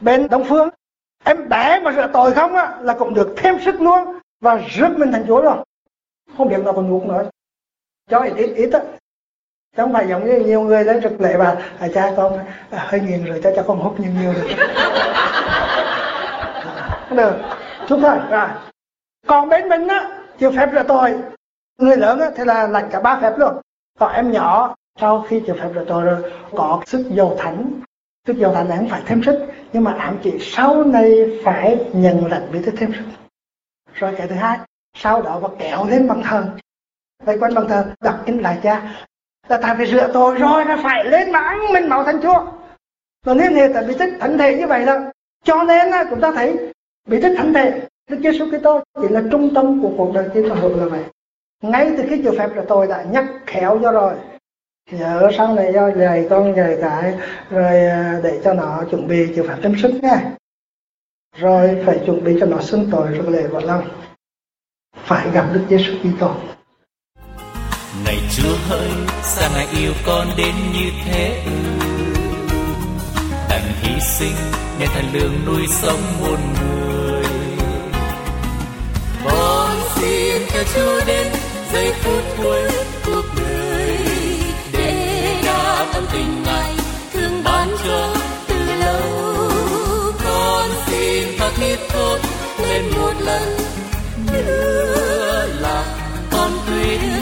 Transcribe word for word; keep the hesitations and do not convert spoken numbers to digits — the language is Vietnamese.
Bên Đông Phương, em bé mà rửa tội không á là cũng được thêm sức luôn và rước mình thành Chúa rồi. Không biết nó còn nuốt nữa. Cho ít ít ít á. Chứ không phải giống như nhiều người đến rực lệ và à, cha con à, hơi nghiền rồi cho cha con hút nhiều nhiều được. Được, chúc thôi. Rồi. Còn bên mình á, chịu phép rửa tội. Người lớn á thì là lãnh cả ba phép luôn. Còn em nhỏ sau khi chịu phép rửa tội rồi có sức dầu thánh. Sức dầu thánh này không phải thêm sức, nhưng mà ám chỉ sau này phải nhận lãnh bí tích thêm sức. Rồi cái thứ hai, sau đó và kéo lên bằng thờ. Vậy quanh bằng thờ đặt in lại cha. Là ta phải rửa tội rồi nó phải lên mà ăn mình máu Thánh Chúa. Nó liên hệ tới bí tích thánh thể như vậy đó. Cho nên là chúng ta thấy bí tích thánh thể Đức Giêsu Kitô chỉ là trung tâm của cuộc đời Tin Tôn hữu là vậy. Ngay từ khi chịu phép rửa tội đã nhắc khéo cho rồi. Nhớ sau này do dạy con dạy cái rồi để cho nó chuẩn bị chịu phép thêm sức nha. Rồi phải chuẩn bị cho nó xưng tội rồi lễ vỡ lòng. Phải gặp Đức Giêsu Kitô. Này Chúa ơi, sao Ngài yêu con đến như thế ư? Đành hy sinh để thần lương nuôi sống muôn người. Con xin theo Chúa đến giây phút cuối cuộc đời, để đáp ơn tình Ngài thương ban cho từ lâu. Con xin tha thiết thốt lên một lần nữa là con quyết